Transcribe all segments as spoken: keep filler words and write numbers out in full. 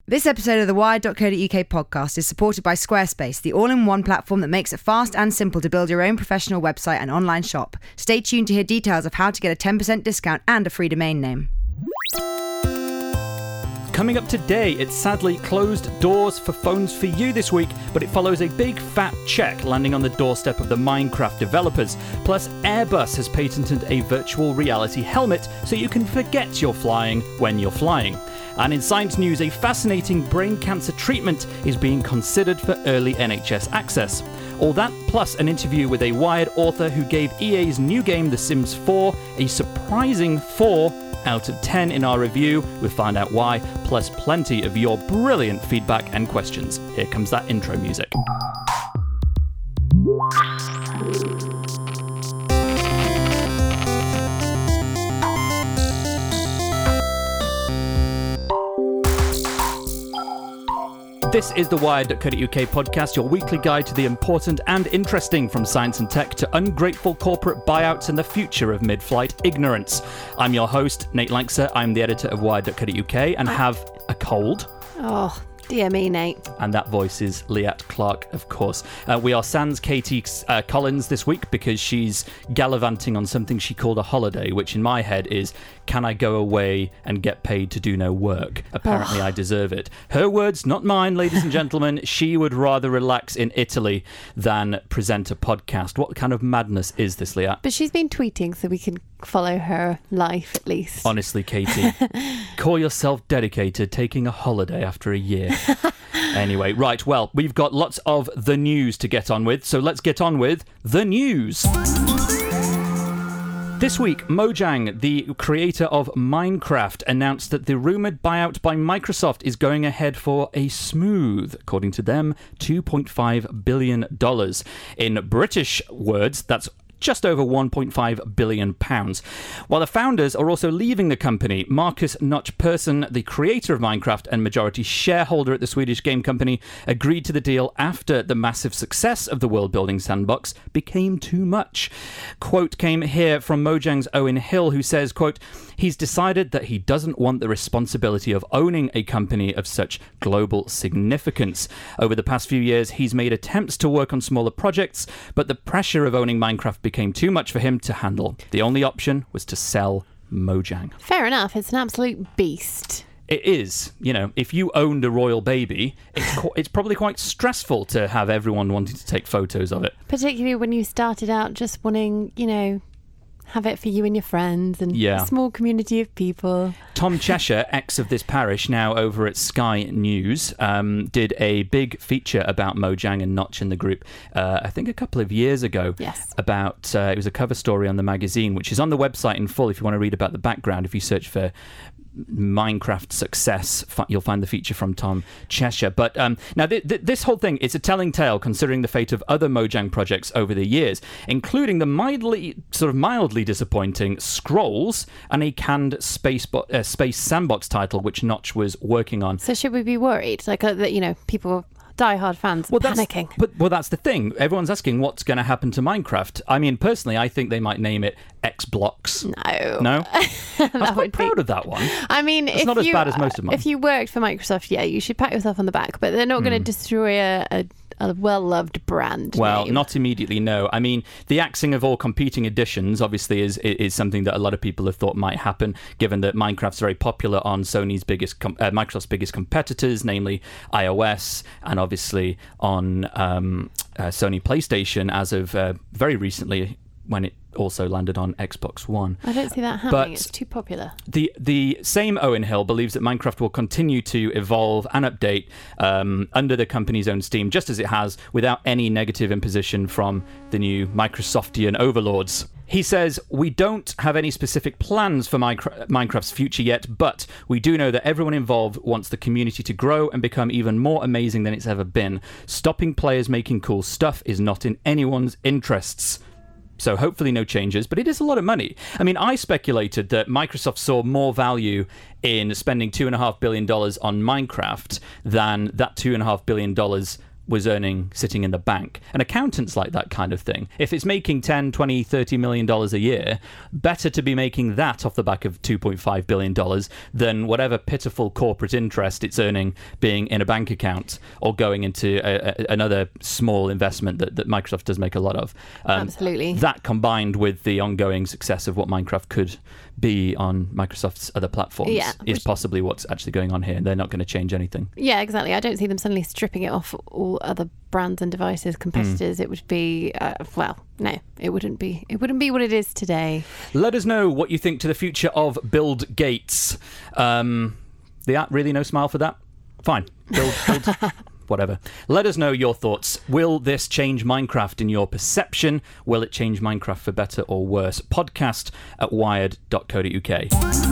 This episode of the Wired dot co dot U K podcast is supported by Squarespace, the all-in-one platform that makes it fast and simple to build your own professional website and online shop. Stay tuned to hear details of how to get a ten percent discount and a free domain name. Coming up today, it's sadly closed doors for phones for you this week, but it follows a big fat check landing on the doorstep of the Minecraft developers. Plus, Airbus has patented a virtual reality helmet so you can forget you're flying when you're flying. And in science news, a fascinating brain cancer treatment is being considered for early N H S access. All that, plus an interview with a Wired author who gave E A's new game, The Sims four, a surprising four out of ten in our review. We'll find out why, plus plenty of your brilliant feedback and questions. Here comes that intro music. This is the Wired dot co dot U K podcast, your weekly guide to the important and interesting, from science and tech to ungrateful corporate buyouts and the future of mid-flight ignorance. I'm your host, Nate Lankser. I'm the editor of Wired dot co dot U K and have a cold. Oh, dear me, Nate. And that voice is Liat Clark, of course. Uh, we are sans Katie uh, Collins this week because she's gallivanting on something she called a holiday, which in my head is, can I go away and get paid to do no work? Apparently, oh. I deserve it. Her words, not mine, ladies and gentlemen. She would rather relax in Italy than present a podcast. What kind of madness is this, Liat? But she's been tweeting, so we can follow her life at least. Honestly, Katie, call yourself dedicated, taking a holiday after a year. Anyway, right, well, we've got lots of the news to get on with, so let's get on with the news. This week, Mojang, the creator of Minecraft, announced that the rumoured buyout by Microsoft is going ahead for a smooth, according to them, two point five billion dollars. In British words, that's just over one point five billion pounds. While the founders are also leaving the company, Marcus Notch Persson, the creator of Minecraft and majority shareholder at the Swedish game company, agreed to the deal after the massive success of the world-building sandbox became too much. Quote came here from Mojang's Owen Hill, who says, quote, he's decided that he doesn't want the responsibility of owning a company of such global significance. Over the past few years, he's made attempts to work on smaller projects, but the pressure of owning Minecraft became too much for him to handle. The only option was to sell Mojang. Fair enough. It's an absolute beast. It is. You know, if you owned a royal baby, it's qu- it's probably quite stressful to have everyone wanting to take photos of it. Particularly when you started out just wanting, you know, have it for you and your friends and yeah. a small community of people. Tom Cheshire, ex of this parish, now over at Sky News, um, did a big feature about Mojang and Notch in the group, uh, I think a couple of years ago. Yes. About, uh, it was a cover story on the magazine, which is on the website in full if you want to read about the background. If you search for Minecraft success, you'll find the feature from Tom Cheshire. But um, now th- th- this whole thing is a telling tale considering the fate of other Mojang projects over the years, including the mildly sort of mildly disappointing Scrolls and a canned space bo- uh, space sandbox title which Notch was working on. So should we be worried, like uh, that? You know, people. Die-hard fans well, panicking. That's, but, well, that's the thing. Everyone's asking what's going to happen to Minecraft. I mean, personally, I think they might name it X-Blocks. No. No? I'm quite proud be... of that one. I mean, it's if not as you, bad as most of mine. If you worked for Microsoft, yeah, you should pat yourself on the back, but they're not mm. going to destroy a, a, a well-loved brand Well, name. Not immediately, no. I mean, the axing of all competing editions, obviously, is is something that a lot of people have thought might happen, given that Minecraft's very popular on Sony's biggest, com- uh, Microsoft's biggest competitors, namely iOS, and obviously on um, uh, Sony PlayStation as of uh, very recently, when it also landed on Xbox One. I don't see that happening. But it's too popular. The the same Owen Hill believes that Minecraft will continue to evolve and update um, under the company's own steam, just as it has, without any negative imposition from the new Microsoftian overlords. He says, we don't have any specific plans for Minecraft's future yet, but we do know that everyone involved wants the community to grow and become even more amazing than it's ever been. Stopping players making cool stuff is not in anyone's interests. So hopefully no changes, but it is a lot of money. I mean, I speculated that Microsoft saw more value in spending two point five billion dollars on Minecraft than that two point five billion dollars was earning sitting in the bank. And accountants like that kind of thing. If it's making ten, twenty, thirty million dollars a year, better to be making that off the back of two point five billion dollars than whatever pitiful corporate interest it's earning being in a bank account or going into a, a, another small investment that, that Microsoft does make a lot of. Um, Absolutely. That combined with the ongoing success of what Minecraft could be on Microsoft's other platforms Yeah, is which- possibly what's actually going on here. And they're not going to change anything. Yeah, exactly. I don't see them suddenly stripping it off all other brands and devices, competitors. Mm. It would be, uh, well, no, it wouldn't be. It wouldn't be what it is today. Let us know what you think to the future of Build Gates. Um, the app really no smile for that? Fine. Build, build. Whatever. Let us know your thoughts. Will this change Minecraft in your perception? Will it change Minecraft for better or worse? Podcast at wired dot co dot uk.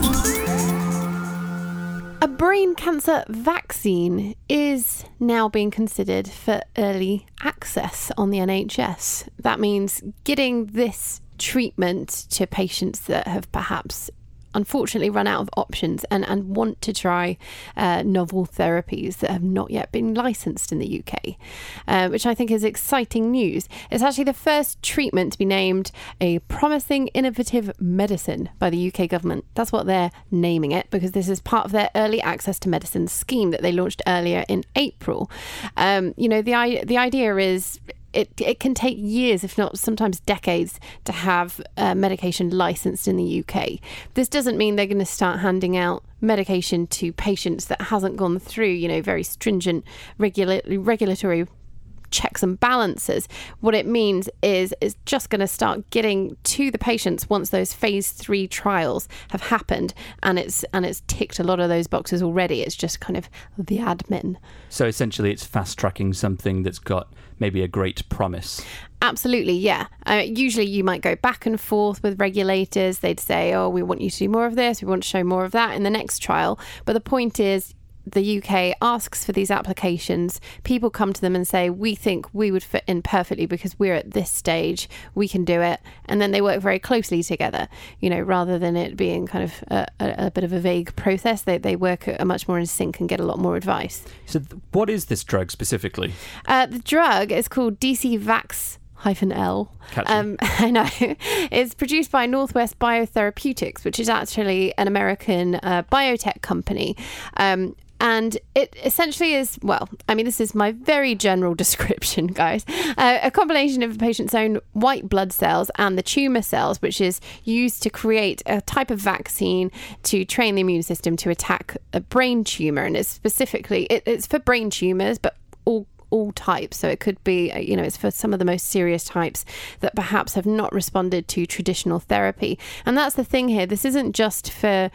A brain cancer vaccine is now being considered for early access on the N H S. That means getting this treatment to patients that have perhaps unfortunately run out of options and, and want to try uh, novel therapies that have not yet been licensed in the U K, uh, which I think is exciting news. It's actually the first treatment to be named a promising innovative medicine by the U K government. That's what they're naming it, because this is part of their early access to medicine scheme that they launched earlier in April. Um, you know, the the idea is It, it can take years, if not sometimes decades, to have uh, medication licensed in the U K. This doesn't mean they're going to start handing out medication to patients that hasn't gone through, you know, very stringent regula- regulatory checks and balances. What it means is it's just going to start getting to the patients once those phase three trials have happened, and it's and it's ticked a lot of those boxes already. It's just kind of the admin. So essentially it's fast tracking something that's got maybe a great promise. Absolutely, yeah. Uh, usually you might go back and forth with regulators. They'd say, oh, we want you to do more of this, we want to show more of that in the next trial. But the point is, the U K asks for these applications. People come to them and say, we think we would fit in perfectly because we're at this stage, we can do it. And then they work very closely together, you know, rather than it being kind of a, a, a bit of a vague process. They, they work a much more in sync and get a lot more advice. So th- what is this drug specifically? Uh, the drug is called D C Vax hyphen L. Um, I know. It's produced by Northwest Biotherapeutics, which is actually an American uh, biotech company. Um, And it essentially is, well, I mean, this is my very general description, guys. Uh, a combination of the patient's own white blood cells and the tumour cells, which is used to create a type of vaccine to train the immune system to attack a brain tumour. And it's specifically, it, it's for brain tumours, but all all types. So it could be, you know, it's for some of the most serious types that perhaps have not responded to traditional therapy. And that's the thing here. This isn't just for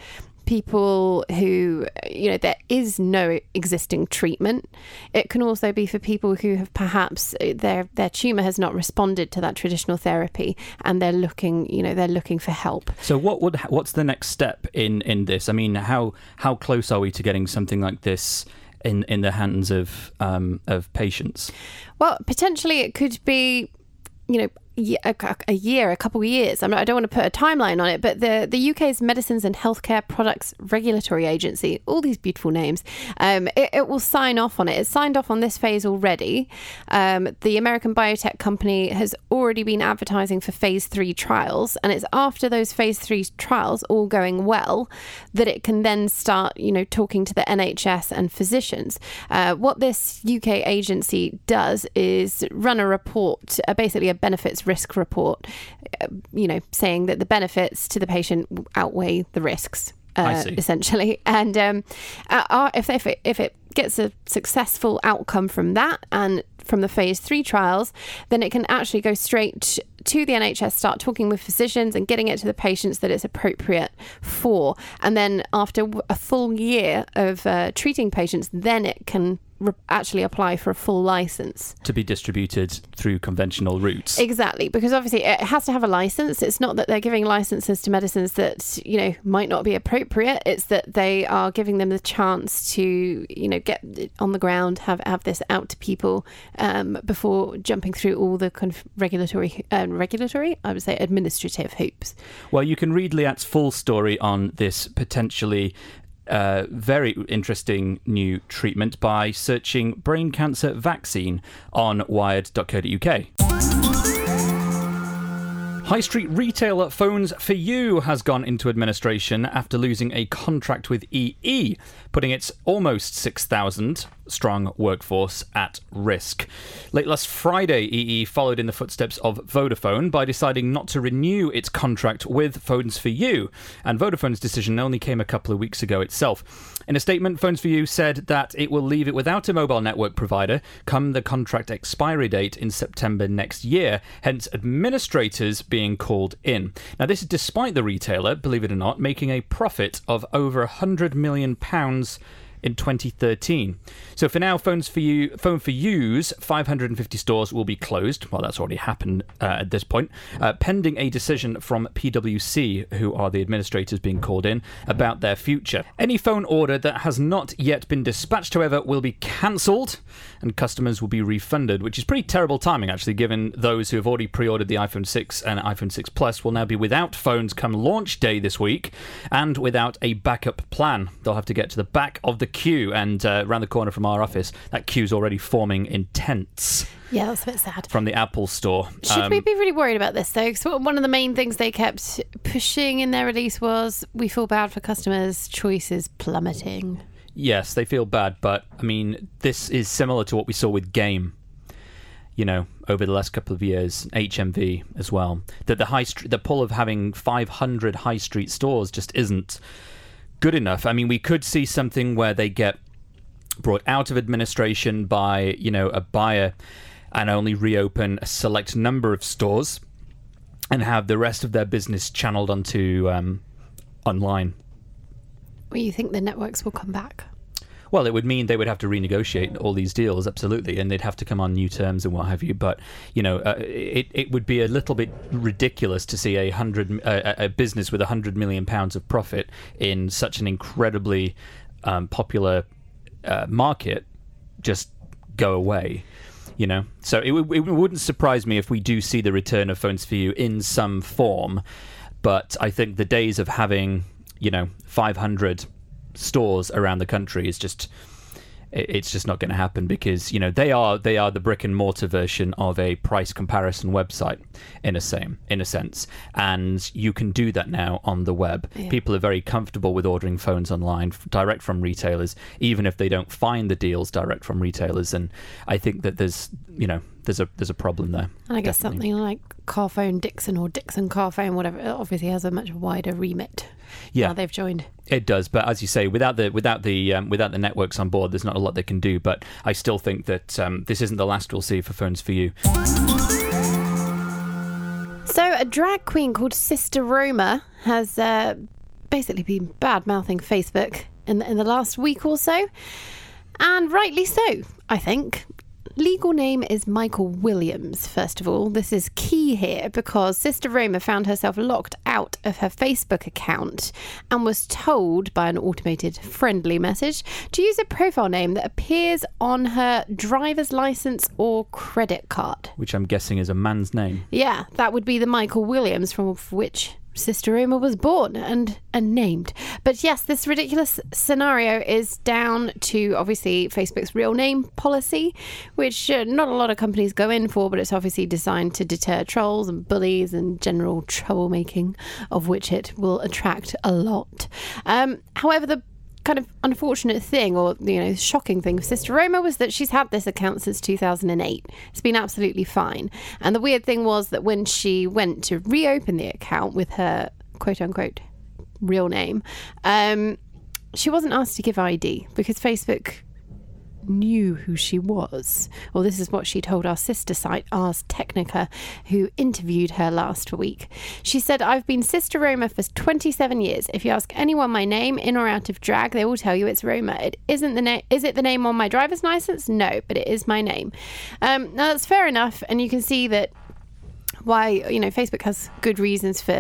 people who, you know, there is no existing treatment. It can also be for people who have perhaps their their tumour has not responded to that traditional therapy and they're looking, you know, they're looking for help. So what would what's the next step in in this? I mean, how how close are we to getting something like this in in the hands of um of patients? Well, potentially it could be, you know, a, a year, a couple of years. I'm not, I don't want to put a timeline on it, but the, the U K's Medicines and Healthcare Products Regulatory Agency, all these beautiful names, um, it, it will sign off on it. It's signed off on this phase already. Um, the American biotech company has already been advertising for phase three trials, and it's after those phase three trials all going well that it can then start, you know, talking to the N H S and physicians. Uh, what this U K agency does is run a report, uh, basically a benefits risk report, uh, you know, saying that the benefits to the patient outweigh the risks, uh, essentially. And um, uh, if, if, it, if it gets a successful outcome from that and from the phase three trials, then it can actually go straight to the N H S, start talking with physicians and getting it to the patients that it's appropriate for. And then after a full year of uh, treating patients, then it can re- actually apply for a full license. To be distributed through conventional routes. Exactly, because obviously it has to have a license. It's not that they're giving licenses to medicines that, you know, might not be appropriate. It's that they are giving them the chance to, you know, get it on the ground, have, have this out to people um, before jumping through all the kind of regulatory, uh, regulatory, I would say administrative hoops. Well, you can read Liat's full story on this potentially uh, very interesting new treatment by searching brain cancer vaccine on wired dot co dot U K. High street retailer Phones for You has gone into administration after losing a contract with E E, putting its almost six thousand strong workforce at risk. Late last Friday, E E followed in the footsteps of Vodafone by deciding not to renew its contract with Phones for You, and Vodafone's decision only came a couple of weeks ago itself. In a statement, Phones for You said that it will leave it without a mobile network provider come the contract expiry date in September next year, hence administrators being called in. Now, this is despite the retailer, believe it or not, making a profit of over one hundred million pounds in twenty thirteen. So for now, Phones for You, Phone for You's five hundred fifty stores will be closed. Well, that's already happened uh, at this point, uh, pending a decision from P W C, who are the administrators being called in, about their future. Any phone order that has not yet been dispatched, however, will be cancelled, and customers will be refunded, which is pretty terrible timing, actually, given those who have already pre-ordered the iPhone six and iPhone six Plus will now be without phones come launch day this week, and without a backup plan. They'll have to get to the back of the queue, and uh, around the corner from our office, that queue's already forming in tents. Yeah, that's a bit sad. From the Apple store. Should um, we be really worried about this, though? Because one of the main things they kept pushing in their release was, we feel bad for customers, choices plummeting. Yes, they feel bad, but, I mean, this is similar to what we saw with Game, you know, over the last couple of years, H M V as well. That the high street, the pull of having five hundred high street stores just isn't good enough. I mean, we could see something where they get brought out of administration by, you know, a buyer and only reopen a select number of stores and have the rest of their business channeled onto um, online. Well, you think the networks will come back? Well, it would mean they would have to renegotiate all these deals, absolutely, and they'd have to come on new terms and what have you. But, you know, uh, it, it would be a little bit ridiculous to see a hundred uh, a business with a hundred million pounds of profit in such an incredibly um, popular uh, market just go away. You know, so it, w- it wouldn't surprise me if we do see the return of Phones for You in some form. But I think the days of having, you know, five hundred stores around the country is just, it's just not going to happen, because, you know, they are they are the brick and mortar version of a price comparison website in a same in a sense, and you can do that now on the web. Yeah. People are very comfortable with ordering phones online direct from retailers, even if they don't find the deals direct from retailers. And I think that there's, you know, there's a there's a problem there. And I guess definitely. Something like Carphone Dixon or Dixon Carphone, whatever, it obviously has a much wider remit. Yeah, now they've joined. It does, but as you say, without the without the um, without the networks on board, there's not a lot they can do. But I still think that um, this isn't the last we'll see for Phones for You. So a drag queen called Sister Roma has uh, basically been bad-mouthing Facebook in the, in the last week or so, and rightly so, I think. Legal name is Michael Williams, first of all. This is key here because Sister Roma found herself locked out of her Facebook account and was told by an automated friendly message to use a profile name that appears on her driver's license or credit card. Which I'm guessing is a man's name. Yeah, that would be the Michael Williams from which Sister Roma was born and, and named. But yes, this ridiculous scenario is down to obviously Facebook's real name policy, which uh, not a lot of companies go in for, but it's obviously designed to deter trolls and bullies and general troublemaking, of which it will attract a lot. Um, however, the kind of unfortunate thing, or, you know, shocking thing for Sister Roma was that she's had this account since two thousand eight. It's been absolutely fine. And the weird thing was that when she went to reopen the account with her quote-unquote real name, um, she wasn't asked to give I D because Facebook knew who she was. Well, this is what she told our sister site, Ars Technica, who interviewed her last week. She said, "I've been Sister Roma for twenty-seven years. If you ask anyone my name, in or out of drag, they will tell you it's Roma. It isn't the name. Is it the name on my driver's license? No, but it is my name." Um, now that's fair enough, and you can see that why, you know, Facebook has good reasons for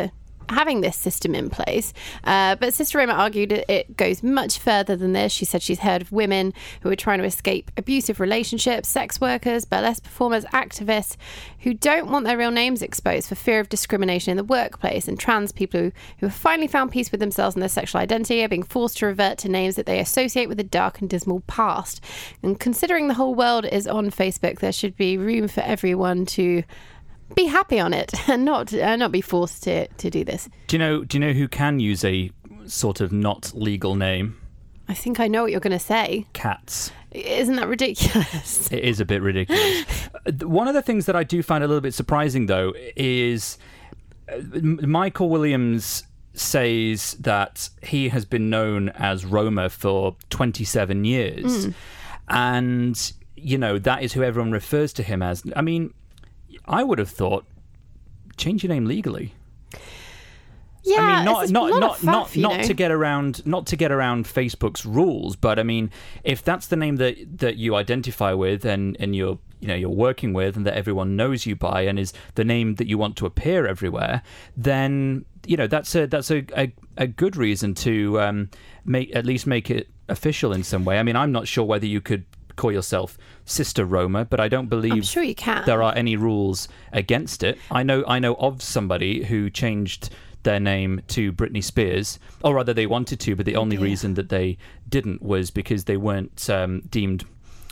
having this system in place. Uh, but Sister Roma argued it, it goes much further than this. She said she's heard of women who are trying to escape abusive relationships, sex workers, burlesque performers, activists who don't want their real names exposed for fear of discrimination in the workplace, and trans people who, who have finally found peace with themselves and their sexual identity are being forced to revert to names that they associate with a dark and dismal past. And considering the whole world is on Facebook, there should be room for everyone to be happy on it and not uh, not be forced to, to do this. Do you know? Do you know who can use a sort of not legal name? I think I know what you're going to say. Cats. Isn't that ridiculous? It is a bit ridiculous. One of the things that I do find a little bit surprising, though, is Michael Williams says that he has been known as Roma for twenty-seven years, mm. and you know that is who everyone refers to him as. I mean, I would have thought, change your name legally. Yeah, I mean, not it's not not not faff, not, you not know? to get around not to get around Facebook's rules, but I mean, if that's the name that, that you identify with and, and you're you know you're working with and that everyone knows you by and is the name that you want to appear everywhere, then you know that's a that's a a, a good reason to um, make at least make it official in some way. I mean, I'm not sure whether you could call yourself Sister Roma, but I don't believe I'm sure you can. there are any rules against it. I know I know of somebody who changed their name to Britney Spears, or rather they wanted to, but the only yeah. reason that they didn't was because they weren't um, deemed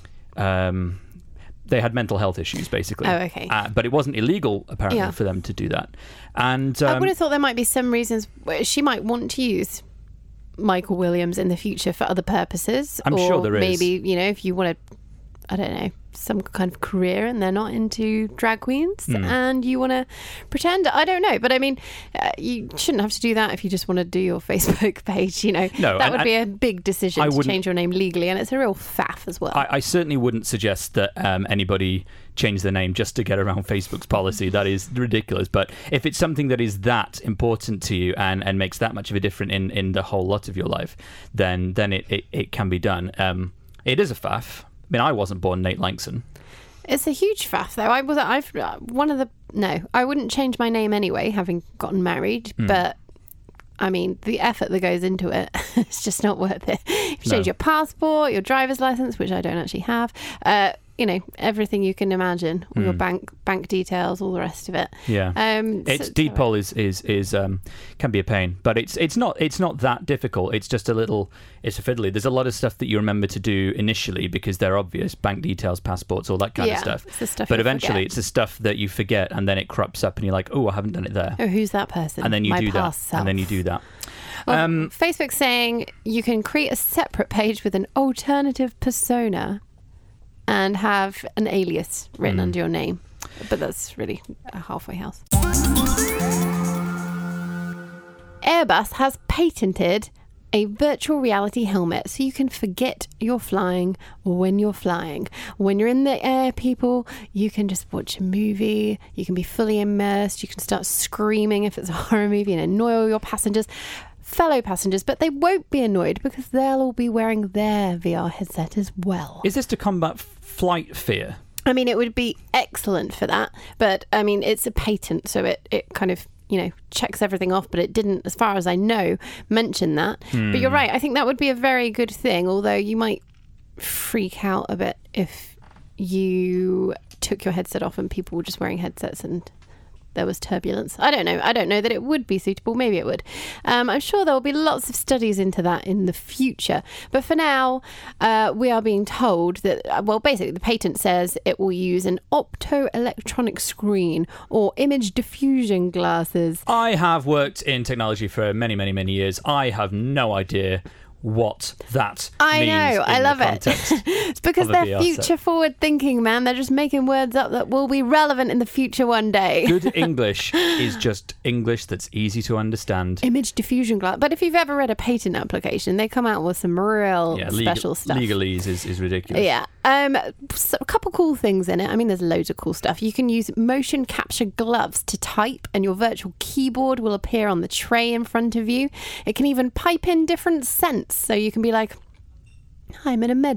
um, they had mental health issues, basically. Oh, okay. Uh, but it wasn't illegal, apparently, yeah. for them to do that. And um, I would have thought there might be some reasons where she might want to use Michael Williams in the future for other purposes. I'm or sure there is. Maybe, you know, if you want to, I don't know, some kind of career and they're not into drag queens mm. and you want to pretend, I don't know. But I mean, uh, you shouldn't have to do that if you just want to do your Facebook page, you know. No, that and, would be a big decision I to change your name legally, and it's a real faff as well. I, I certainly wouldn't suggest that um, anybody change their name just to get around Facebook's policy. That is ridiculous. But if it's something that is that important to you and, and makes that much of a difference in, in the whole lot of your life, then then it, it, it can be done. Um, it is a faff. I mean, I wasn't born Nate Langson. It's a huge faff, though. I was, I've one of the no. I wouldn't change my name anyway, having gotten married. Mm. But I mean, the effort that goes into it, it's just not worth it. If you change no. your passport, your driver's license, which I don't actually have, uh, you know, everything you can imagine, all mm. your bank bank details, all the rest of it. Yeah, um, it's so, D POL is is is um, can be a pain, but it's it's not it's not that difficult. It's just a little it's a fiddly. There's a lot of stuff that you remember to do initially because they're obvious: bank details, passports, all that kind yeah, of stuff. It's the stuff but eventually, forget. it's the stuff that you forget, and then it crops up, and you're like, oh, I haven't done it there. Oh, who's that person? And then you My do that, self. and then you do that. Well, um, Facebook's saying you can create a separate page with an alternative persona and have an alias written mm. under your name. But that's really a halfway house. Airbus has patented a virtual reality helmet so you can forget you're flying when you're flying. When you're in the air, people, you can just watch a movie, you can be fully immersed, you can start screaming if it's a horror movie and annoy all your passengers. Fellow passengers, but they won't be annoyed because they'll all be wearing their V R headset as well. Is this to combat flight fear? I mean, it would be excellent for that, but I mean, it's a patent, so it, it kind of, you know, checks everything off, but it didn't, as far as I know, mention that. Hmm. But you're right, I think that would be a very good thing, although you might freak out a bit if you took your headset off and people were just wearing headsets and there was turbulence. I don't know. I don't know that it would be suitable. Maybe it would. Um, I'm sure there will be lots of studies into that in the future. But for now, uh, we are being told that, well, basically the patent says it will use an optoelectronic screen or image diffusion glasses. I have worked in technology for many, many, many years. I have no idea what that I means know, I love it. It's because they're future forward thinking, man. They're just making words up that will be relevant in the future one day. Good English is just English that's easy to understand. Image diffusion glass. But if you've ever read a patent application, they come out with some real yeah, special legal, stuff. Legalese is, is ridiculous. Yeah. Um, so a couple cool things in it. I mean, there's loads of cool stuff. You can use motion capture gloves to type and your virtual keyboard will appear on the tray in front of you. It can even pipe in different scents. So you can be like, I'm in a meadow.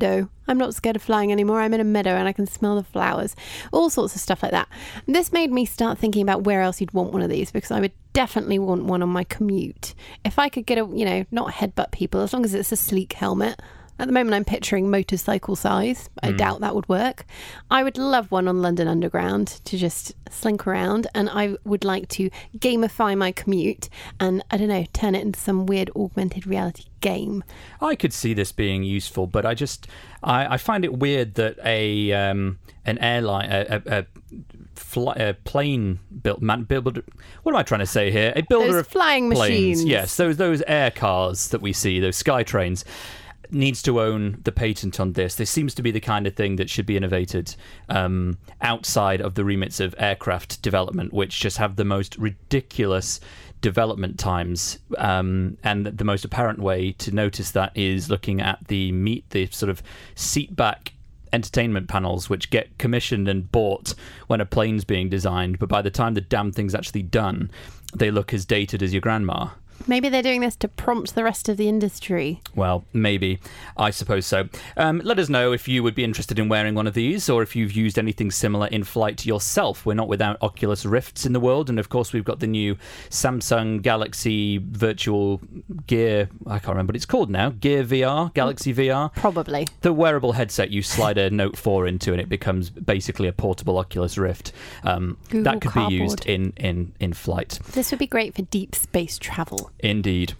I'm not scared of flying anymore. I'm in a meadow and I can smell the flowers. All sorts of stuff like that. And this made me start thinking about where else you'd want one of these, because I would definitely want one on my commute. If I could get a, you know, not headbutt people, as long as it's a sleek helmet. At the moment, I'm picturing motorcycle size. I mm. doubt that would work. I would love one on London Underground to just slink around, and I would like to gamify my commute and, I don't know, turn it into some weird augmented reality game. I could see this being useful, but I just I, I find it weird that a um, an airline a, a, a Fly, a plane built man build, what am I trying to say here? A builder those of flying planes. machines. Yes, those those air cars that we see, those sky trains, needs to own the patent on this. This seems to be the kind of thing that should be innovated um, outside of the remits of aircraft development, which just have the most ridiculous development times. Um, and the most apparent way to notice that is looking at the meet the sort of seat back entertainment panels, which get commissioned and bought when a plane's being designed, but by the time the damn thing's actually done, they look as dated as your grandma. Maybe they're doing this to prompt the rest of the industry. Well, maybe. I suppose so. Um, let us know if you would be interested in wearing one of these, or if you've used anything similar in flight yourself. We're not without Oculus Rifts in the world, and of course we've got the new Samsung Galaxy Virtual Gear, I can't remember what it's called now, Gear V R, Galaxy V R. Probably. The wearable headset you slide a Note four into and it becomes basically a portable Oculus Rift. Um, that could Cardboard. be used in, in, in flight. This would be great for deep space travel. Indeed.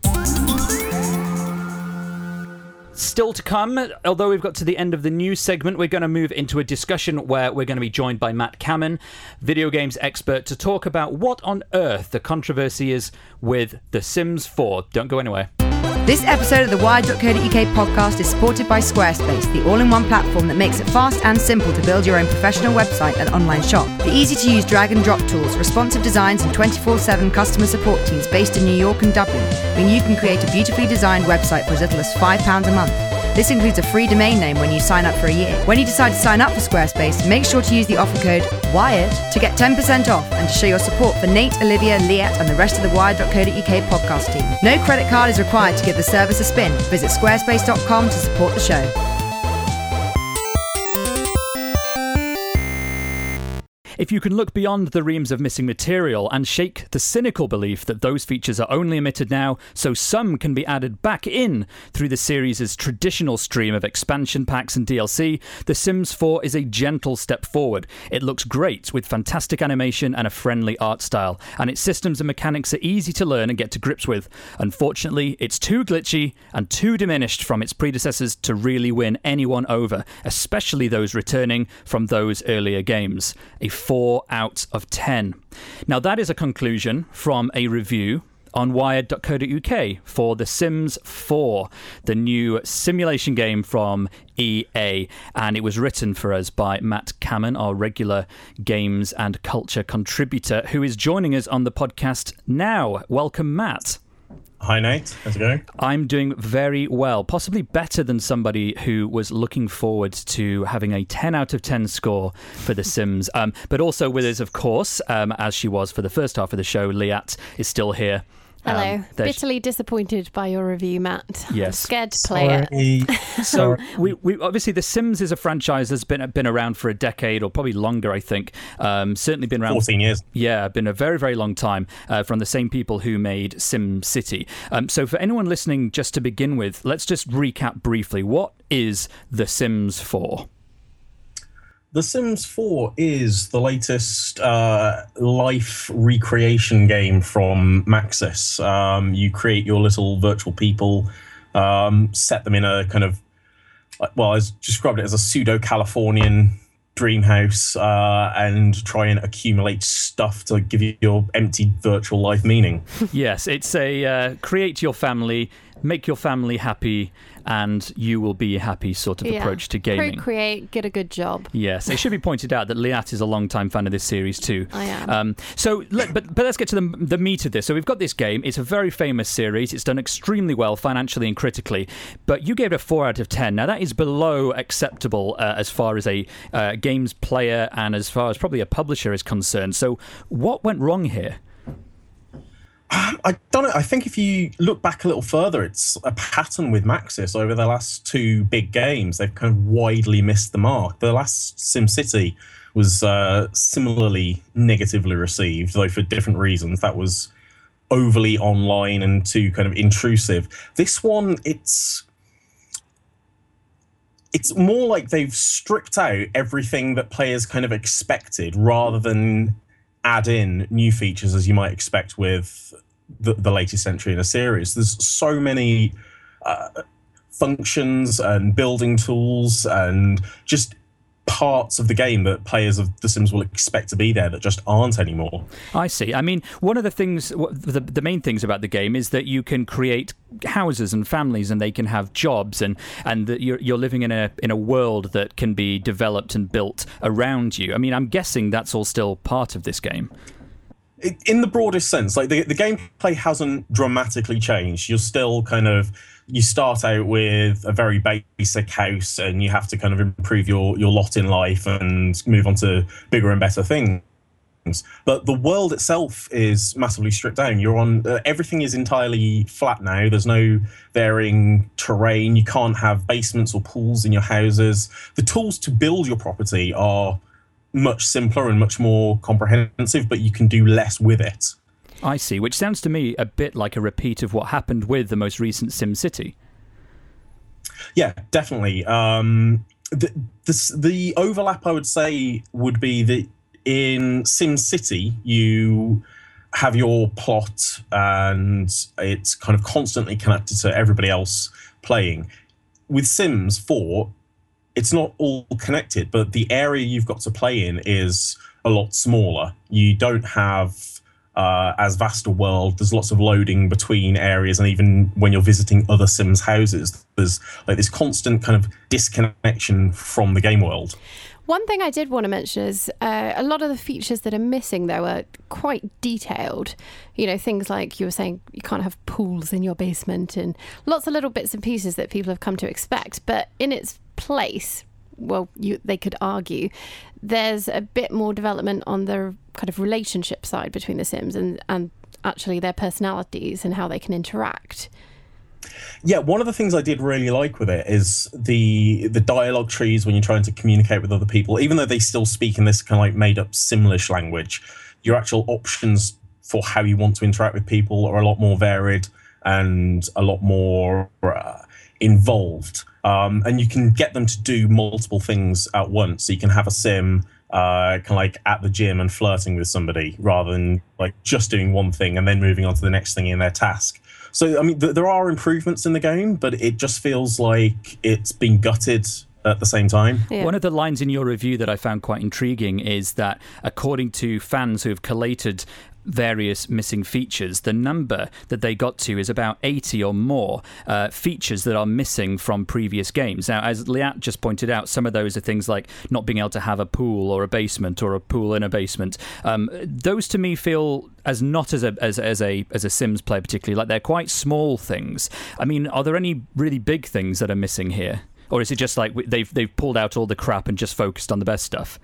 Still to come, although we've got to the end of the news segment, we're going to move into a discussion where we're going to be joined by Matt Cameron, video games expert, to talk about what on earth the controversy is with The Sims four. Don't go anywhere. This episode of the Wired dot co dot U K podcast is supported by Squarespace, the all-in-one platform that makes it fast and simple to build your own professional website and online shop. The easy-to-use drag-and-drop tools, responsive designs, and twenty-four seven customer support teams based in New York and Dublin mean you can create a beautifully designed website for as little as five pounds a month. This includes a free domain name when you sign up for a year. When you decide to sign up for Squarespace, make sure to use the offer code WIRED to get ten percent off and to show your support for Nate, Olivia, Liat, and the rest of the Wired dot co dot U K podcast team. No credit card is required to give the service a spin. Visit squarespace dot com to support the show. If you can look beyond the reams of missing material and shake the cynical belief that those features are only omitted now so some can be added back in through the series' traditional stream of expansion packs and D L C, The Sims four is a gentle step forward. It looks great with fantastic animation and a friendly art style, and its systems and mechanics are easy to learn and get to grips with. Unfortunately, it's too glitchy and too diminished from its predecessors to really win anyone over, especially those returning from those earlier games. A four out of ten. Now that is a conclusion from a review on Wired dot co dot U K for The Sims four, the new simulation game from E A, and it was written for us by Matt Cameron, our regular games and culture contributor, who is joining us on the podcast now. Welcome, Matt. Hi, Nate. How's it going? I'm doing very well, possibly better than somebody who was looking forward to having a ten out of ten score for The Sims. Um, but also with us, of course, um, as she was for the first half of the show, Liat is still here. Hello. Um, Bitterly disappointed by your review, Matt. Yes. I'm scared to play Sorry. it. So we, we obviously The Sims is a franchise that's been been around for a decade or probably longer, I think. Um, certainly been around fourteen years. Yeah, been a very very long time uh, from the same people who made Sim City. Um, so for anyone listening, just to begin with, let's just recap briefly. What is The Sims four? The Sims four is the latest uh, life recreation game from Maxis. Um, you create your little virtual people, um, set them in a kind of, well, I described it as a pseudo-Californian dream house, uh, and try and accumulate stuff to give you your empty virtual life meaning. Yes, it's a uh, create your family, make your family happy, and you will be happy sort of Yeah. approach to gaming. Procreate, get a good job. Yes, it should be pointed out that Liat is a long-time fan of this series too. I am. Um, so, let, but but let's get to the the meat of this. So we've got this game. It's a very famous series. It's done extremely well financially and critically. But you gave it a four out of ten. Now that is below acceptable uh, as far as a uh, games player and as far as probably a publisher is concerned. So what went wrong here? I don't know. I think if you look back a little further, it's a pattern with Maxis over the last two big games. They've kind of widely missed the mark. The last SimCity was uh, similarly negatively received, though for different reasons. That was overly online and too kind of intrusive. This one, it's it's more like they've stripped out everything that players kind of expected, rather than add in new features as you might expect with the, the latest entry in a series. There's so many uh, functions and building tools and just parts of the game that players of The Sims will expect to be there that just aren't anymore. I see. I mean, one of the things, the, the main things about the game is that you can create houses and families, and they can have jobs, and and that you're you're living in a in a world that can be developed and built around you. I mean, I'm guessing that's all still part of this game. In the broadest sense, like the the gameplay hasn't dramatically changed. You're still kind of you start out with a very basic house, and you have to kind of improve your your lot in life and move on to bigger and better things. But the world itself is massively stripped down. You're on uh, everything is entirely flat now. There's no varying terrain. You can't have basements or pools in your houses. The tools to build your property are much simpler and much more comprehensive, but you can do less with it. I see, which sounds to me a bit like a repeat of what happened with the most recent SimCity. Yeah, definitely. Um, the, the, the overlap, I would say, would be that in SimCity, you have your plot and it's kind of constantly connected to everybody else playing. With Sims four, it's not all connected, but the area you've got to play in is a lot smaller. You don't have uh, as vast a world. There's lots of loading between areas, and even when you're visiting other Sims houses, there's like this constant kind of disconnection from the game world. One thing I did want to mention is uh, a lot of the features that are missing, though, are quite detailed. You know, things like you were saying, you can't have pools in your basement, and lots of little bits and pieces that people have come to expect. But in its place, well, you, they could argue, there's a bit more development on the kind of relationship side between the Sims and, and actually their personalities and how they can interact. Yeah, one of the things I did really like with it is the the dialogue trees when you're trying to communicate with other people. Even though they still speak in this kind of like made up Simlish language, your actual options for how you want to interact with people are a lot more varied and a lot more uh, involved. Um, and you can get them to do multiple things at once. So you can have a Sim uh, kind of like at the gym and flirting with somebody, rather than like just doing one thing and then moving on to the next thing in their task. So, I mean, th- there are improvements in the game, but it just feels like it's been gutted at the same time. Yeah. One of the lines in your review that I found quite intriguing is that, according to fans who have collated various missing features, the number that they got to is about eighty or more uh, features that are missing from previous games. Now, as Liat just pointed out, some of those are things like not being able to have a pool or a basement or a pool in a basement. Um, those to me feel as not as a as, as a as a Sims player particularly, like they're quite small things. I mean, are there any really big things that are missing here? Or is it just like they've they've pulled out all the crap and just focused on the best stuff?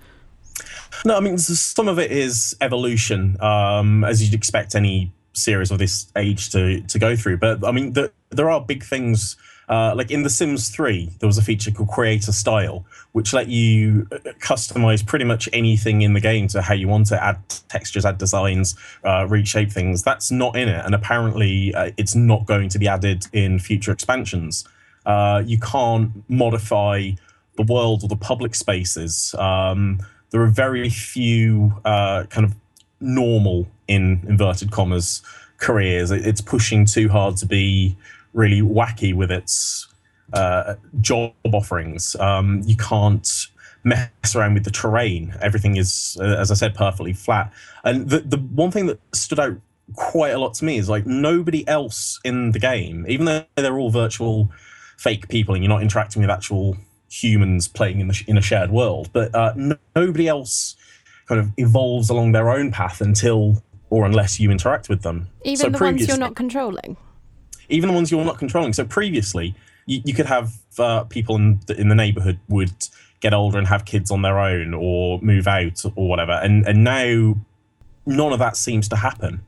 No, I mean, some of it is evolution, um, as you'd expect any series of this age to to go through. But, I mean, the, there are big things. Uh, like in The Sims three, there was a feature called Create a Style, which let you customize pretty much anything in the game to how you want to add textures, add designs, uh, reshape things. That's not in it. And apparently uh, it's not going to be added in future expansions. Uh, you can't modify the world or the public spaces. Um, there are very few uh, kind of normal, in inverted commas, careers. It's pushing too hard to be really wacky with its uh, job offerings. Um, you can't mess around with the terrain. Everything is, uh, as I said, perfectly flat. And the, the one thing that stood out quite a lot to me is like nobody else in the game, even though they're all virtual fake people and you're not interacting with actual humans playing in the in a shared world, but uh, no, nobody else kind of evolves along their own path until or unless you interact with them. Even so the ones you're not controlling? Even the ones you're not controlling. So previously, you, you could have uh, people in the, in the neighborhood would get older and have kids on their own or move out or whatever, and and now none of that seems to happen.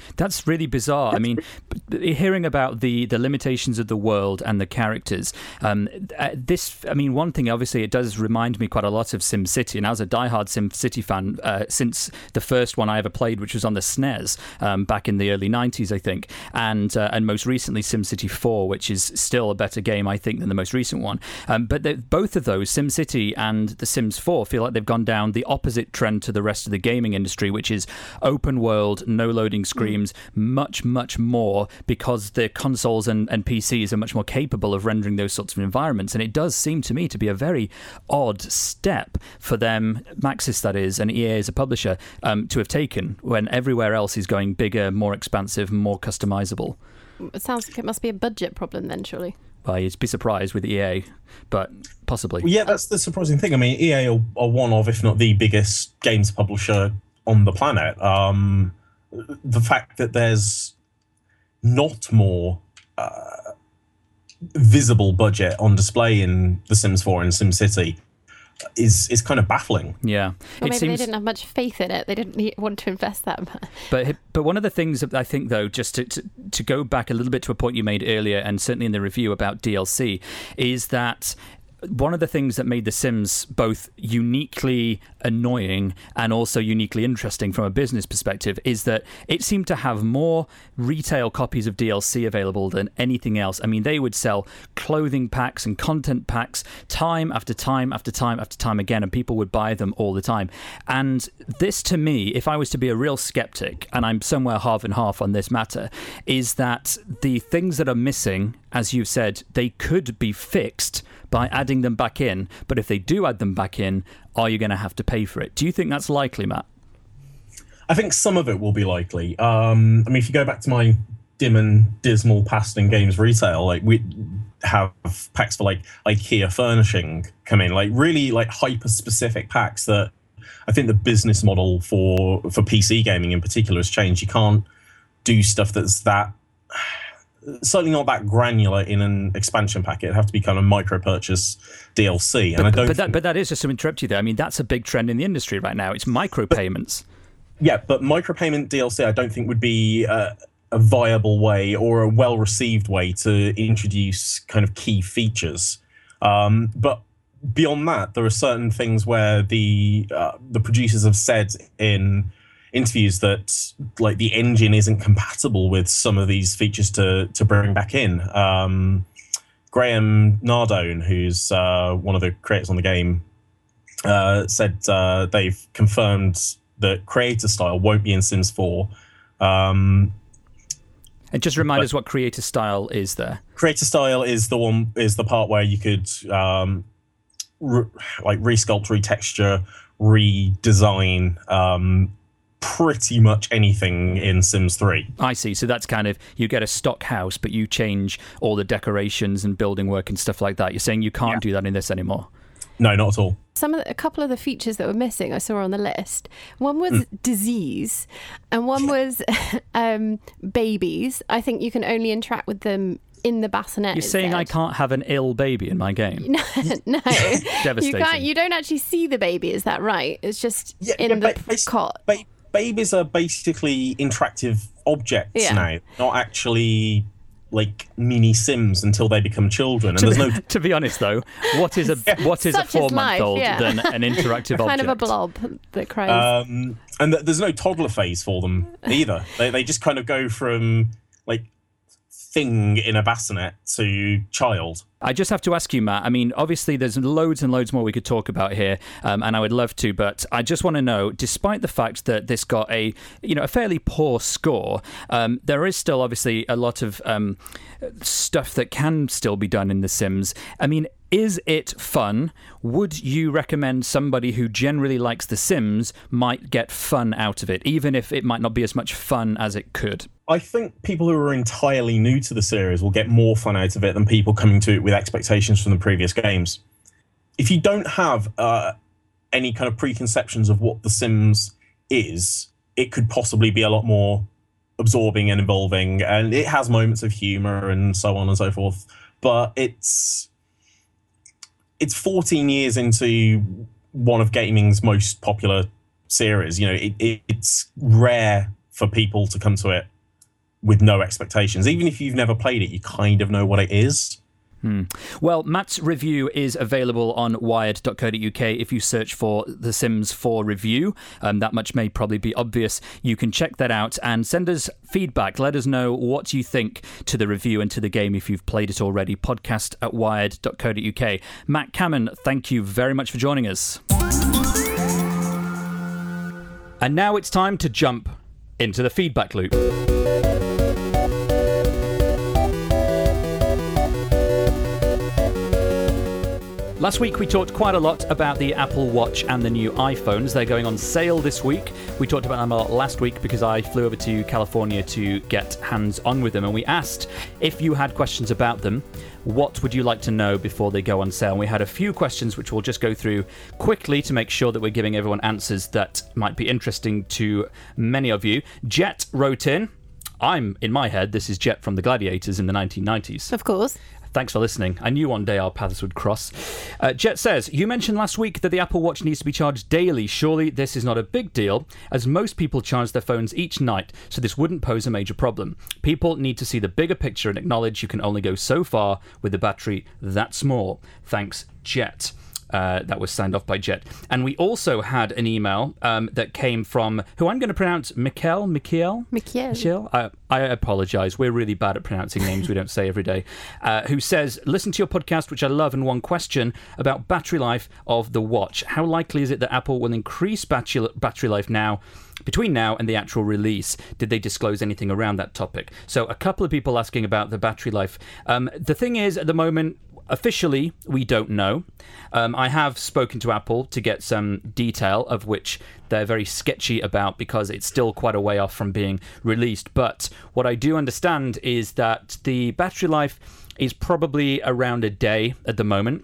That's really bizarre. I mean, hearing about the, the limitations of the world and the characters, um, this, I mean, one thing, obviously, it does remind me quite a lot of SimCity. And I was a diehard SimCity fan uh, since the first one I ever played, which was on the S N E S um, back in the early nineties, I think. And uh, and most recently, SimCity four, which is still a better game, I think, than the most recent one. Um, but both of those, SimCity and The Sims four, feel like they've gone down the opposite trend to the rest of the gaming industry, which is open world, no loading screens, much, much more, because the consoles and, and P Cs are much more capable of rendering those sorts of environments. And it does seem to me to be a very odd step for them, Maxis that is, and E A as a publisher, um, to have taken, when everywhere else is going bigger, more expansive, more customizable. It sounds like it must be a budget problem then, surely. Well, you'd be surprised with E A, but possibly. Well, yeah, that's the surprising thing. I mean, E A are, are one of, if not the biggest games publisher on the planet. Um, the fact that there's not more uh, visible budget on display in The Sims four and SimCity is is kind of baffling. Yeah. Or it maybe seems... they didn't have much faith in it. They didn't need, want to invest that much. But but one of the things that I think, though, just to, to to go back a little bit to a point you made earlier, and certainly in the review about D L C, is that one of the things that made The Sims both uniquely annoying and also uniquely interesting from a business perspective is that it seemed to have more retail copies of D L C available than anything else. I mean, they would sell clothing packs and content packs time after time after time after time again, and people would buy them all the time. And this, to me, if I was to be a real skeptic, and I'm somewhere half and half on this matter, is that the things that are missing, as you've said, they could be fixed by adding them back in. But if they do add them back in, are you going to have to pay for it? Do you think that's likely, Matt? I think some of it will be likely. Um, I mean, if you go back to my dim and dismal past in games retail, like we have packs for like IKEA furnishing come in, like really like hyper specific packs that I think the business model for for P C gaming in particular has changed. You can't do stuff that's that certainly not that granular in an expansion pack. It'd have to be kind of micro purchase D L C. And but, I don't but, that, think... but that is, just to interrupt you there, I mean, that's a big trend in the industry right now. It's micro payments. Yeah, but micropayment D L C I don't think would be uh, a viable way or a well-received way to introduce kind of key features. Um, but beyond that, there are certain things where the uh, the producers have said in interviews that like the engine isn't compatible with some of these features to to bring back in. Um, Graham Nardone, who's uh, one of the creators on the game, uh, said uh, they've confirmed that creator style won't be in Sims four. Um, and just remind us what creator style is there. Creator style is the one is the part where you could um, re- like resculpt, retexture, redesign um, pretty much anything in Sims three. I see. So that's kind of, you get a stock house, but you change all the decorations and building work and stuff like that. You're saying you can't yeah. do that in this anymore? No, not at all. Some of the, a couple of the features that were missing, I saw on the list. One was mm. disease, and one was um, babies. I think you can only interact with them in the bassinet. You're saying I can't have an ill baby in my game? No, no. Devastating. You can't. You don't actually see the baby. Is that right? It's just yeah, in yeah, the ba- cot. Ba- babies are basically interactive objects yeah. now, not actually like mini Sims until they become children. And to, there's no. To be honest, though, what is a what is a four-month-old yeah. than an interactive kind object? Kind of a blob that cries. Um, and th- there's no toddler phase for them either. they they just kind of go from like thing in a bassinet to child. I just have to ask you, Matt, I mean, obviously there's loads and loads more we could talk about here, um, and I would love to, but I just want to know, despite the fact that this got a, you know, a fairly poor score, um, there is still obviously a lot of um, stuff that can still be done in The Sims. I mean, is it fun? Would you recommend somebody who generally likes The Sims might get fun out of it, even if it might not be as much fun as it could? I think people who are entirely new to the series will get more fun out of it than people coming to it with expectations from the previous games. If you don't have uh, any kind of preconceptions of what The Sims is, it could possibly be a lot more absorbing and involving, and it has moments of humor and so on and so forth, but it's it's fourteen years into one of gaming's most popular series. You know, it, it, it's rare for people to come to it with no expectations. Even if you've never played it, you kind of know what it is. Hmm. Well, Matt's review is available on wired dot co dot uk if you search for The Sims four review. Um, that much may probably be obvious. You can check that out and send us feedback. Let us know what you think to the review and to the game if you've played it already. Podcast at wired dot co dot uk. Matt Cameron, thank you very much for joining us. And now it's time to jump into the feedback loop. Last week we talked quite a lot about the Apple Watch and the new iPhones. They're going on sale this week. We talked about them a lot last week because I flew over to California to get hands-on with them, and we asked if you had questions about them, what would you like to know before they go on sale? And we had a few questions which we'll just go through quickly to make sure that we're giving everyone answers that might be interesting to many of you. Jet wrote in. I'm, in my head, this is Jet from the Gladiators in the nineteen nineties. Of course. Thanks for listening. I knew one day our paths would cross. Uh, Jet says, you mentioned last week that the Apple Watch needs to be charged daily. Surely this is not a big deal, as most people charge their phones each night, so this wouldn't pose a major problem. People need to see the bigger picture and acknowledge you can only go so far with a battery that small. Thanks, Jet. Uh, that was signed off by Jet. And we also had an email um, that came from, who I'm going to pronounce Mikhail, Mikhail? Mikhail. Mikhail? I, I apologise. We're really bad at pronouncing names we don't say every day. Uh, who says, listen to your podcast, which I love, and one question about battery life of the watch. How likely is it that Apple will increase battery, battery life now, between now and the actual release? Did they disclose anything around that topic? So a couple of people asking about the battery life. Um, the thing is, at the moment, officially, we don't know. Um, I have spoken to Apple to get some detail, of which they're very sketchy about because it's still quite a way off from being released. But what I do understand is that the battery life is probably around a day at the moment.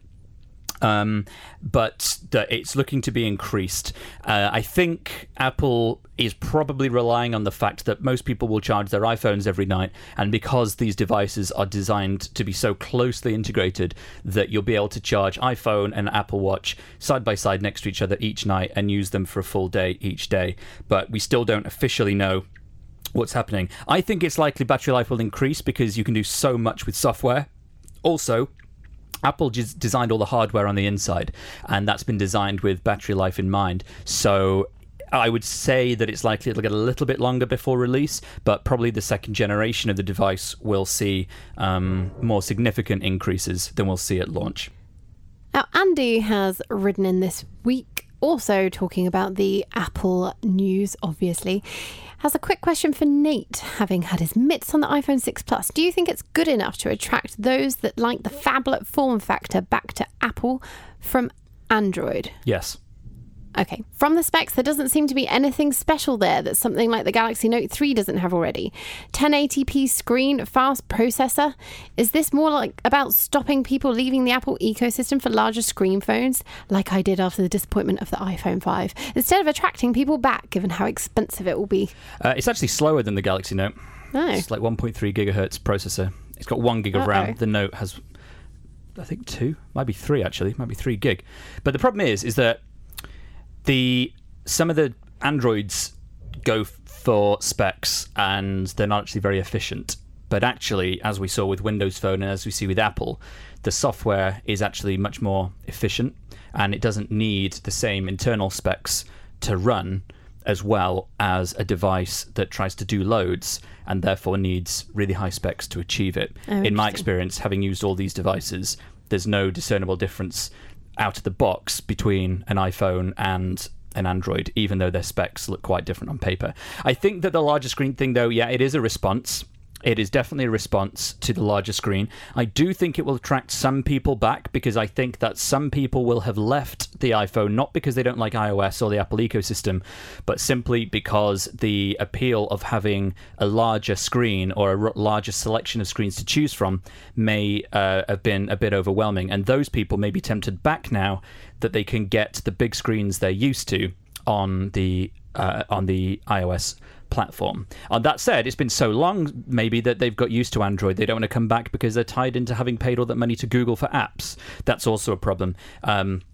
Um, but that it's looking to be increased. Uh, I think Apple is probably relying on the fact that most people will charge their iPhones every night, and because these devices are designed to be so closely integrated that you'll be able to charge iPhone and Apple Watch side by side next to each other each night and use them for a full day each day. But we still don't officially know what's happening. I think it's likely battery life will increase because you can do so much with software. Also, Apple just designed all the hardware on the inside, and that's been designed with battery life in mind. So I would say that it's likely it'll get a little bit longer before release, but probably the second generation of the device will see um, more significant increases than we'll see at launch. Now, Andy has written in this week, also talking about the Apple news, obviously. Has a quick question for Nate, having had his mitts on the iPhone six Plus. Do you think it's good enough to attract those that like the phablet form factor back to Apple from Android? Yes. Okay. From the specs, there doesn't seem to be anything special there that something like the Galaxy Note three doesn't have already. ten eighty p screen, fast processor. Is this more like about stopping people leaving the Apple ecosystem for larger screen phones, like I did after the disappointment of the iPhone five, instead of attracting people back, given how expensive it will be? Uh, it's actually slower than the Galaxy Note. Oh. It's like one point three gigahertz processor. It's got one gig of Uh-oh. RAM. The Note has, I think, two, might be three actually, might be three gig. But the problem is, is that The some of the Androids go f- for specs and they're not actually very efficient. But actually, as we saw with Windows Phone and as we see with Apple, the software is actually much more efficient and it doesn't need the same internal specs to run as well as a device that tries to do loads and therefore needs really high specs to achieve it. Oh, in my experience, having used all these devices, there's no discernible difference out of the box between an iPhone and an Android, even though their specs look quite different on paper. I think that the larger screen thing, though, yeah, it is a response. It is definitely a response to the larger screen. I do think it will attract some people back because I think that some people will have left the iPhone, not because they don't like iOS or the Apple ecosystem, but simply because the appeal of having a larger screen or a r- larger selection of screens to choose from may uh, have been a bit overwhelming. And those people may be tempted back now that they can get the big screens they're used to on the uh, on the iOS platform. Uh, that said, it's been so long maybe that they've got used to Android. They don't want to come back because they're tied into having paid all that money to Google for apps. That's also a problem. Um,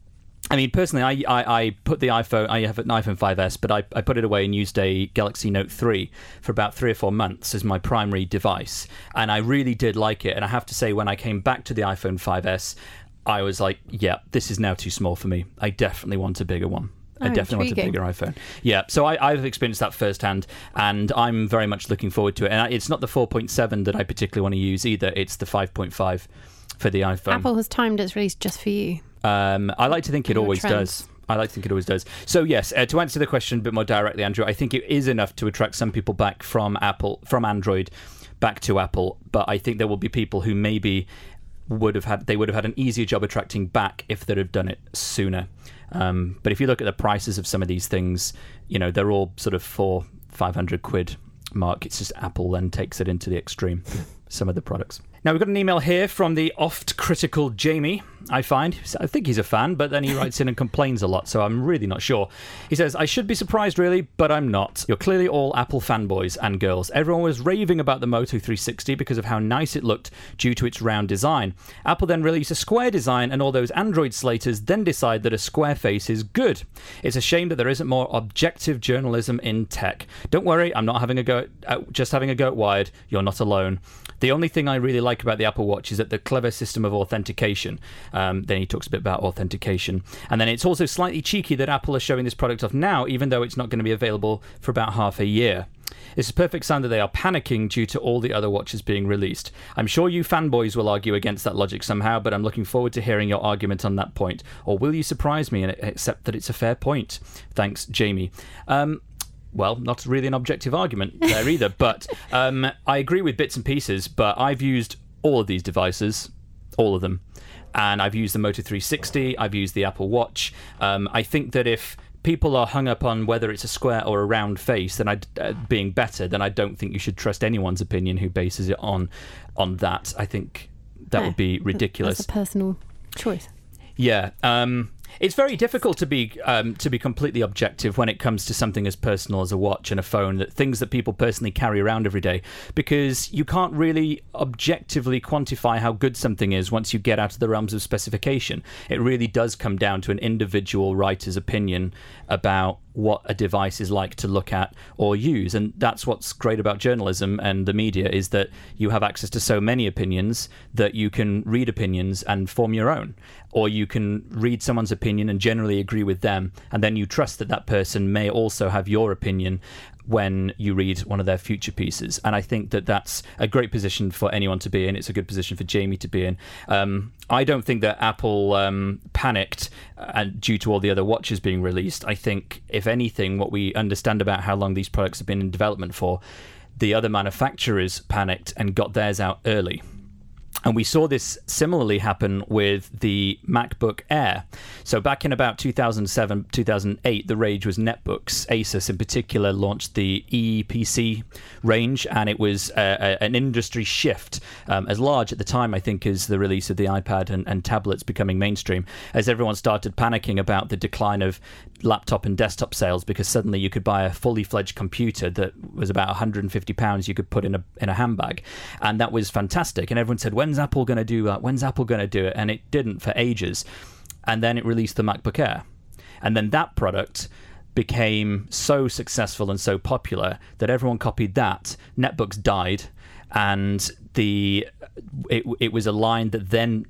I mean, personally, I, I, I put the iPhone, I have an iPhone five S, but I, I put it away and used a Galaxy Note three for about three or four months as my primary device. And I really did like it. And I have to say, when I came back to the iPhone five S, I was like, yeah, this is now too small for me. I definitely want a bigger one. Oh, I definitely intriguing. want a bigger iPhone. Yeah, so I, I've experienced that firsthand, and I'm very much looking forward to it. And it's not the four point seven that I particularly want to use either. It's the five point five for the iPhone. Apple has timed its release just for you. Um, I like to think it Your always trends. does. I like to think it always does. So yes, uh, to answer the question a bit more directly, Andrew, I think it is enough to attract some people back from Apple, from Android, back to Apple. But I think there will be people who maybe would have had they would have had an easier job attracting back if they'd have done it sooner. Um, but if you look at the prices of some of these things, you know, they're all sort of four, five hundred quid mark. It's just Apple then takes it into the extreme. Some of the products. Now, we've got an email here from the oft-critical Jamie, I find. I think he's a fan, but then he writes in and complains a lot, so I'm really not sure. He says, I should be surprised, really, but I'm not. You're clearly all Apple fanboys and girls. Everyone was raving about the Moto three sixty because of how nice it looked due to its round design. Apple then released a square design, and all those Android slaters then decide that a square face is good. It's a shame that there isn't more objective journalism in tech. Don't worry, I'm not having a go at, just having a go at Wired. You're not alone. The only thing I really like about the Apple Watch is that the clever system of authentication. Um, then he talks a bit about authentication. And then it's also slightly cheeky that Apple is showing this product off now, even though it's not going to be available for about half a year. It's a perfect sign that they are panicking due to all the other watches being released. I'm sure you fanboys will argue against that logic somehow, but I'm looking forward to hearing your argument on that point. Or will you surprise me and accept that it's a fair point? Thanks, Jamie. Um... Well, not really an objective argument there either, but um, I agree with bits and pieces, but I've used all of these devices, all of them, and I've used the Moto three sixty, I've used the Apple Watch. Um, I think that if people are hung up on whether it's a square or a round face, then I, uh, being better, then I don't think you should trust anyone's opinion who bases it on on that. I think that No, would be ridiculous. That's a personal choice. Yeah. Um, it's very difficult to be um, to be completely objective when it comes to something as personal as a watch and a phone, that things that people personally carry around every day, because you can't really objectively quantify how good something is once you get out of the realms of specification. It really does come down to an individual writer's opinion about what a device is like to look at or use. And that's what's great about journalism and the media, is that you have access to so many opinions that you can read opinions and form your own, or you can read someone's opinion and generally agree with them, and then you trust that that person may also have your opinion when you read one of their future pieces. And I think that that's a great position for anyone to be in. It's a good position for Jamie to be in. Um, I don't think that Apple um, panicked uh, due to all the other watches being released. I think, if anything, what we understand about how long these products have been in development for, the other manufacturers panicked and got theirs out early. And we saw this similarly happen with the MacBook Air. So back in about two thousand seven, two thousand eight, the rage was netbooks. Asus in particular launched the E P C range, and it was uh, a, an industry shift, um, as large at the time, I think, as the release of the iPad and, and tablets becoming mainstream, as everyone started panicking about the decline of laptop and desktop sales, because suddenly you could buy a fully fledged computer that was about one hundred fifty pounds you could put in a in a handbag, and that was fantastic. And everyone said, when's Apple going to do that? When's Apple going to do it? And it didn't for ages. And then it released the MacBook Air, and then that product became so successful and so popular that everyone copied that. Netbooks died, and the it, it was a line that then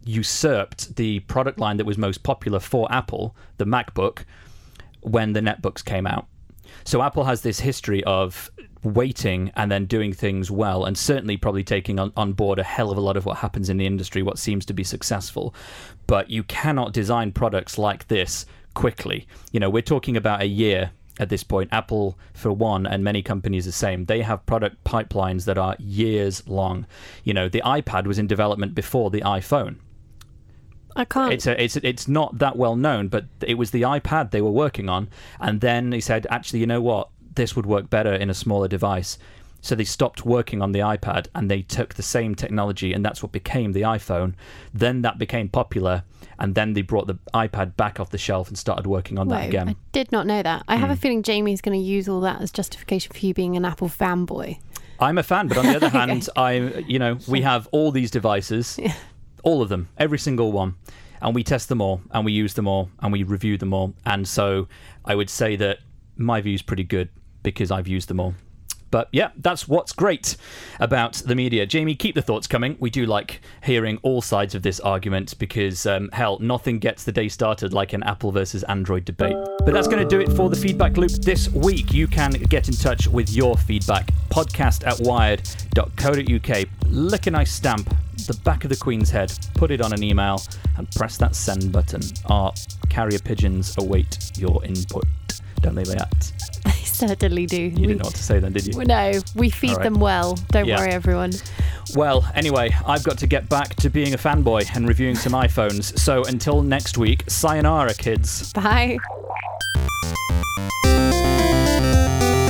usurped the product line that was most popular for Apple, the MacBook, when the netbooks came out. So Apple has this history of waiting and then doing things well, and certainly probably taking on, on board a hell of a lot of what happens in the industry, what seems to be successful. But you cannot design products like this quickly. You know, we're talking about a year at this point. Apple, for one, and many companies the same, they have product pipelines that are years long. You know, the iPad was in development before the iPhone. I can't. It's a, it's it's not that well known, but it was the iPad they were working on, and then they said, actually, you know what, this would work better in a smaller device. So they stopped working on the iPad, and they took the same technology, and that's what became the iPhone. Then that became popular, and then they brought the iPad back off the shelf and started working on Whoa, that again. I did not know that. I have a feeling Jamie's going to use all that as justification for you being an Apple fanboy. I'm a fan, but on the other Okay. hand, I, you know, we have all these devices. Yeah. All of them, every single one. and we test them all, and we use them all, and we review them all. And so I would say that my view's pretty good because I've used them all. But yeah, that's what's great about the media. Jamie, keep the thoughts coming. We do like hearing all sides of this argument because, um, hell, nothing gets the day started like an Apple versus Android debate. But that's going to do it for the Feedback Loop this week. You can get in touch with your feedback. Podcast at wired dot co dot uk. Lick a nice stamp, the back of the Queen's head, put it on an email, and press that send button. Our carrier pigeons await your input. Don't they, Leanne? They certainly do. You we, didn't know what to say then, did you? No, we feed right. them well. Don't Yeah. worry, everyone. Well, anyway, I've got to get back to being a fanboy and reviewing some iPhones. So until next week, sayonara, kids. Bye.